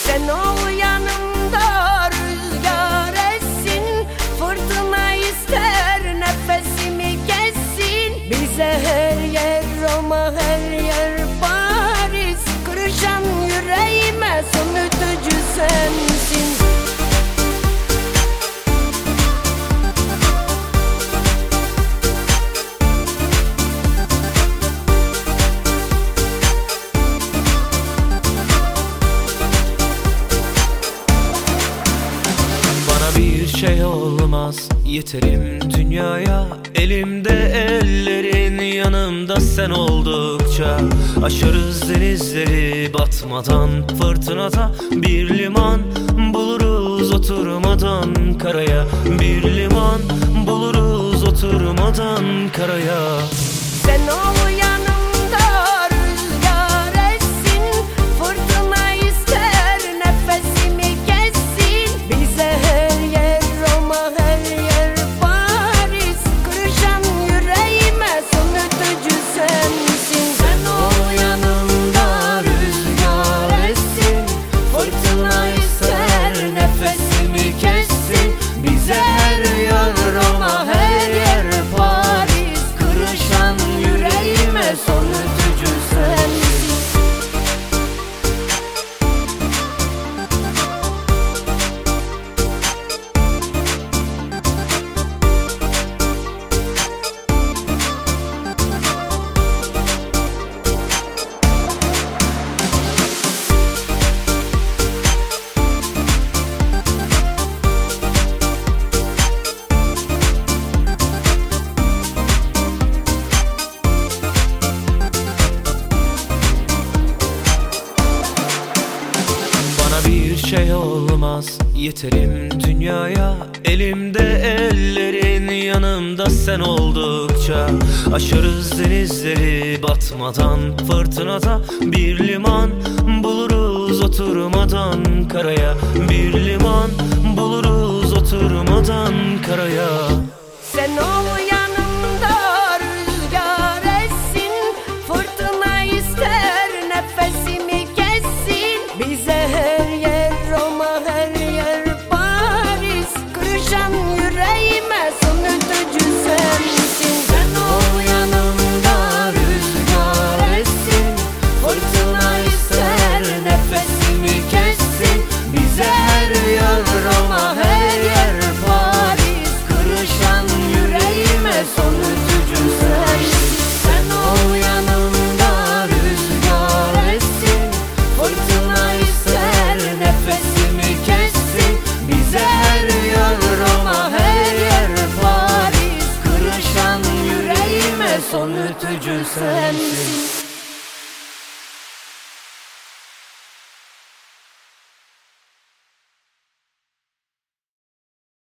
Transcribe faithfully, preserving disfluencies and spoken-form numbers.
Sen ol yanımda, rüzgar essin, fırtına ister nefesimi kessin. Bize her yer Roma, her yer Paris, kırışan yüreğime son ötücü sensin. Bir şey olmaz, yeterim dünyaya. Elimde ellerin, yanımda sen oldukça. Aşarız denizleri batmadan, fırtınada bir liman buluruz oturmadan karaya. Bir liman buluruz oturmadan karaya. Sen ol yanımda, rüzgar essin, fırtına ister nefesimi kessin. Bize her yer Roma, her yer Paris, kırışan yüreğime son ötücü sensin. Sen ol yanımda, rüzgar essin, fırtına ister nefesimi kessin. Bize her yer Roma, her yer Paris, kırışan yüreğime son ötücü sensin. Bir şey olmaz, yeterim dünyaya. Elimde ellerin, yanımda sen oldukça. Aşarız denizleri batmadan, fırtınada bir liman buluruz oturmadan karaya. Bir liman buluruz oturmadan karaya. Sen ol yanımda, rüzgar essin, fırtına ister nefesimi kessin. Bize her yer Roma, her yer Paris, kırışan yüreğime son ötücü sensin. Sen ol yanımda, rüzgar essin, fırtına ister nefesimi kessin. Bize her yer Roma, her yer Paris, kırışan yüreğime son ötücü sensin. Sen ol yanımda, rüzgar essin, fırtına ister nefesimi kessin. Bize her yer Roma, her yer Paris, kırışan yüreğime son ötücü sensin.